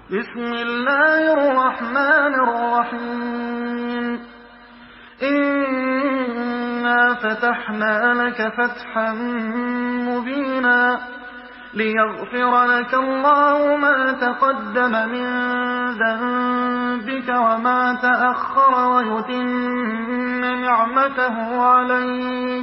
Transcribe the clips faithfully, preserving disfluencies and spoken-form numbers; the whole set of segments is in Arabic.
بسم الله الرحمن الرحيم إنا فتحنا لك فتحا مبينا ليغفر لك الله ما تقدم من ذنبك وما تأخر ويتم نعمته عليك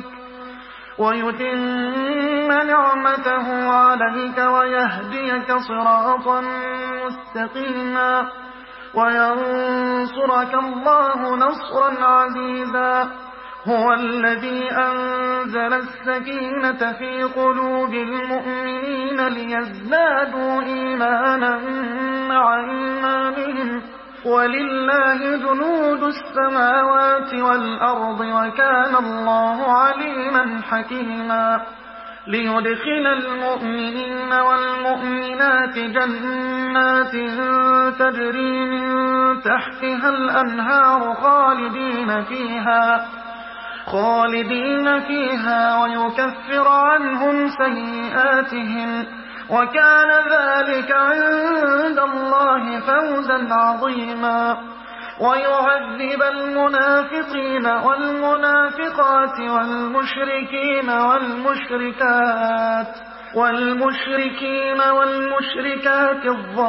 ويتم نعمته عليك ويهديك صراطا مستقيما وينصرك الله نصرا عزيزا. هو الذي أنزل السكينة في قلوب المؤمنين ليزدادوا إيمانا مع إيمانهم ولله جنود السماوات والأرض وكان الله عليما حكيما. ليدخل المؤمنين والمؤمنات جنات تجري من تحتها الأنهار خالدين فيها خالدين فيها ويكفر عنهم سيئاتهم وكان ذلك عند الله فوزا عظيما. ويعذب المنافقين والمنافقات والمشركين والمشركات والمشركين والمشركات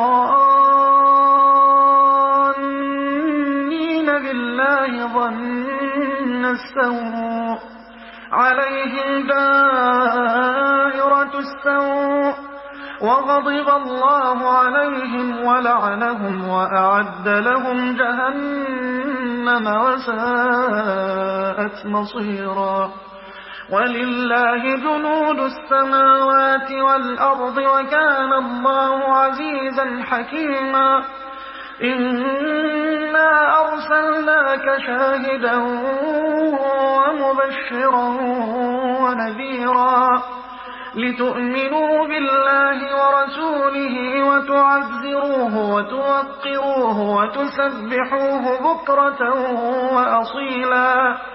الظانين بالله ظن السوء عليهم دائرة السوء وغضب الله عليهم ولعنهم وأعد لهم جهنم وساءت مصيرا. ولله جنود السماوات والأرض وكان الله عزيزا حكيما. إنا أرسلناك شاهدا ومبشرا ونذيرا لتؤمنوا بالله ورسوله وتعزروه وتوقروه وتسبحوه بكرة وأصيلا.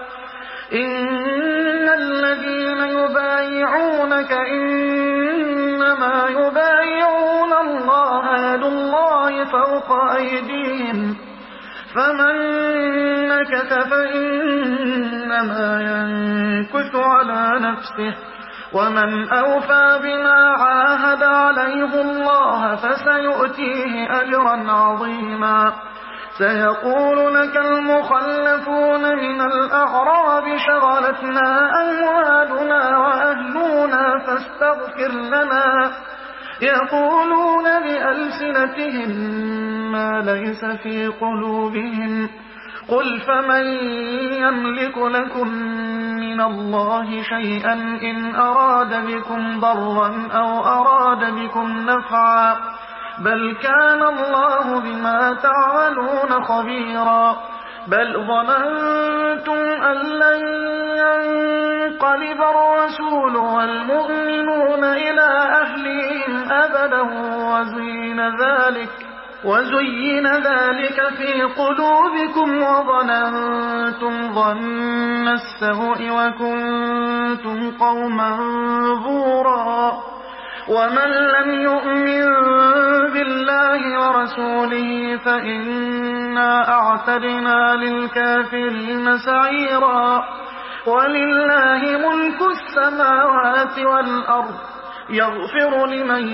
إن الذين يبايعونك إنما يبايعون الله يد الله فوق أيديهم فمن نكث فإنما ينكث على نفسه ومن أوفى بما عاهد عليه الله فسيؤتيه أجرا عظيما. سيقول لك المخلفون من الأعراب شغلتنا أموالنا وأهلنا فاستغفر لنا يقولون بألسنتهم ما ليس في قلوبهم قل فمن يملك لكم من الله شيئا إن أراد بكم ضرا أو أراد بكم نفعا بل كان الله بما تعملون خبيرا. بل ظننتم أن لن ينقلب الرسول والمؤمنون إلى أهلهم أبدا وزين ذلك وزين ذلك في قلوبكم وظننتم ظن السوء وكنتم قوما بورا. ومن لم يؤمن بالله ورسوله فإنا أعتدنا للكافرين سعيرا. ولله ملك السماوات والأرض يغفر لمن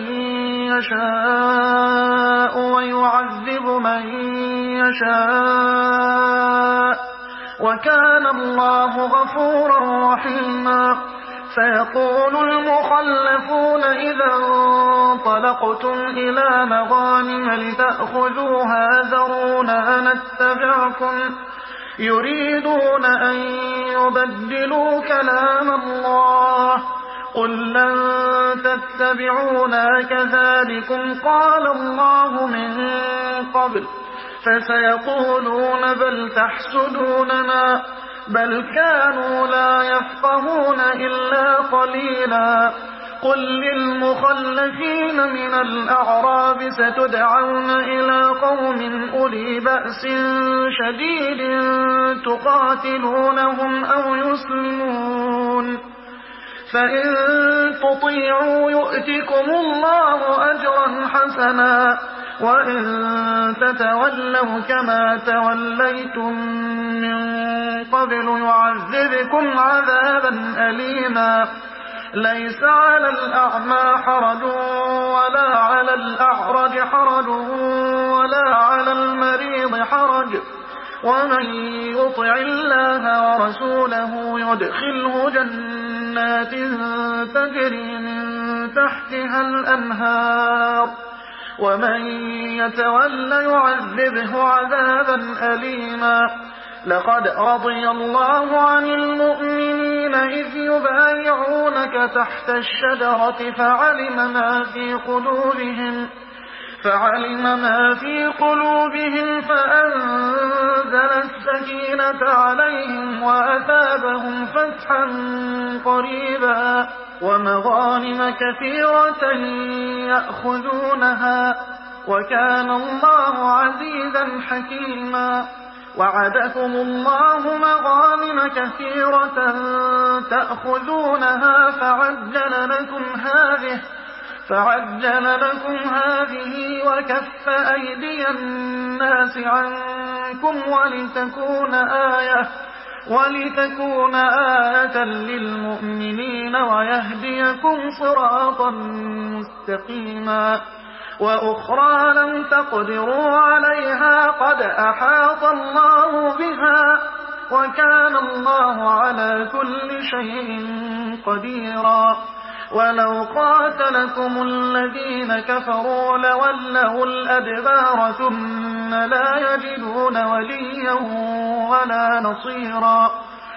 يشاء ويعذب من يشاء وكان الله غفورا رحيما. سيقول المخلفون إذا انطلقتم إلى مغانم لتأخذوها ذرونا نتبعكم يريدون أن يبدلوا كلام الله قل لن تتبعونا كذلكم قال الله من قبل فسيقولون بل تحسدوننا بل كانوا لا يفقهون إلا قليلا. قل للمخلفين من الأعراب ستدعون إلى قوم أولي بأس شديد تقاتلونهم أو يسلمون فإن تطيعوا يؤتكم الله أجرا حسنا وإن تتولوا كما توليتم من قبل يعذبكم عذابا أليما ليس على الأعمى حرج ولا على الأعرج حرج ولا على المريض حرج ومن يطع الله ورسوله يدخله جنات تجري من تحتها الأنهار ومن يتول يعذبه عذابا أليما لقد رضي الله عن المؤمنين إذ يبايعونك تحت الشجرة فعلم ما في قلوبهم فعلم ما في قلوبهم فأنزل السكينة عليهم وأثابهم فتحا قريبا ومغانم كثيرة يأخذونها وكان الله عزيزا حكيما وعدكم الله مغانم كثيرة تأخذونها فعجل لكم هذه فعجل لكم هذه وكف أيدي الناس عنكم ولتكون آية ولتكون آية للمؤمنين ويهديكم صراطا مستقيما وأخرى لم تقدروا عليها قد أحاط الله بها وكان الله على كل شيء قديرا ولو قاتلكم الذين كفروا لولوا الأدبار ثم لا يجدون وليا ولا نصيرا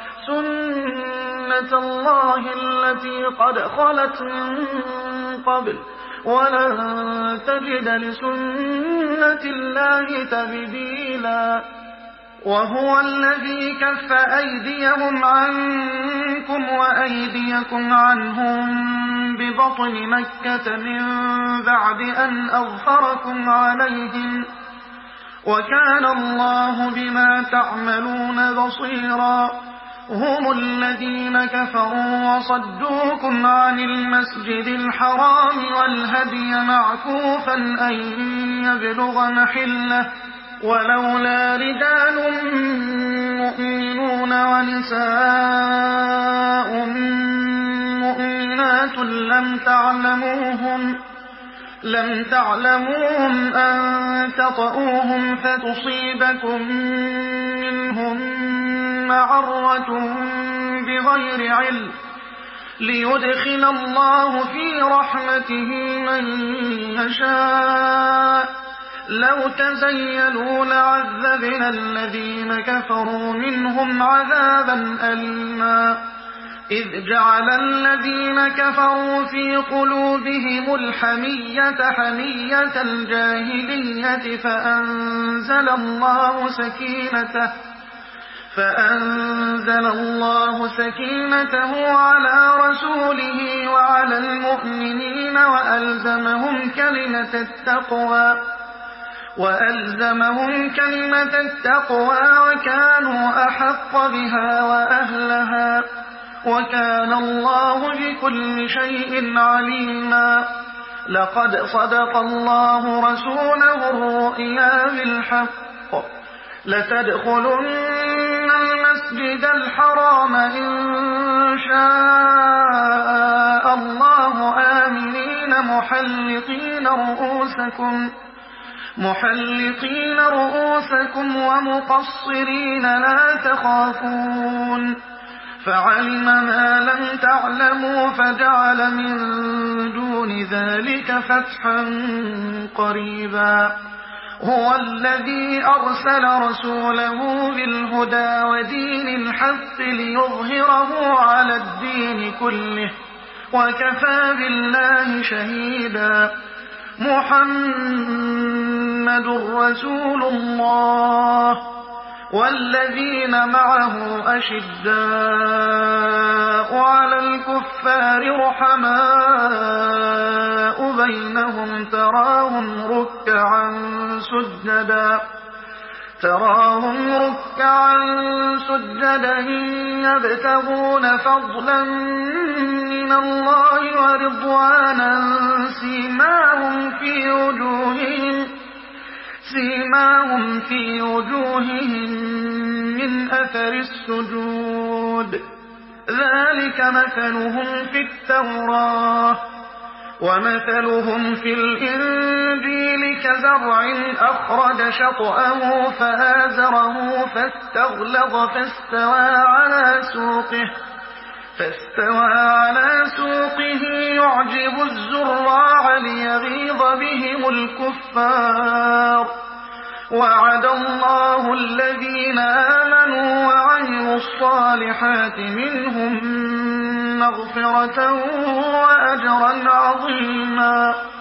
سنة الله التي قد خلت من قبل ولن تجد لسنة الله تبديلا وهو الذي كف أيديهم عنكم وأيديكم عنهم ببطن مكة من بعد أن أظهركم عليهم وكان الله بما تعملون بصيرا هم الذين كفروا وصدوكم عن المسجد الحرام والهدي معكوفا أن يبلغ محله ولولا رجال مؤمنون ونساء مؤمنات لم تعلموهم لم تعلموهم أن تطؤوهم فتصيبكم منهم معرة بغير علم ليدخل الله في رحمته من يشاء لو تزيلوا لعذبنا الذين كفروا منهم عذابا أليما إذ جعل الذين كفروا في قلوبهم الحمية حمية الجاهلية فأنزل الله سكينته فأنزل الله سكينته على رسوله وعلى المؤمنين وألزمهم كلمة التقوى وألزمهم كلمة التقوى وكانوا أحق بها وأهلها وكان الله بكل شيء عليما لقد صدق الله رسوله الرؤيا بالحق لتدخلن المسجد الحرام إن شاء الله آمنين محلقين رؤوسكم محلقين رؤوسكم ومقصرين لا تخافون فعلم ما لم تعلموا فجعل من دون ذلك فتحا قريبا هو الذي أرسل رسوله بالهدى ودين الحق ليظهره على الدين كله وكفى بالله شهيدا محمد رسول الله والذين معه أشداء على الكفار رحماء بينهم تراهم ركعا سجدا تراهم ركعا سجدا يبتغون فضلا من الله ورضوانا سيماهم في وجوههم سيماهم في وجوههم من أثر السجود ذلك مثلهم في التوراة ومثلهم في الإنجيل كزرع أخرج شطأه فآزره فاستغلظ فاستوى على سوقه فاستوى على سوقه يعجب الزراع ليغيظ بهم الكفار وعد الله الذين آمنوا وعملوا الصالحات منهم مغفرة وأجرا عظيما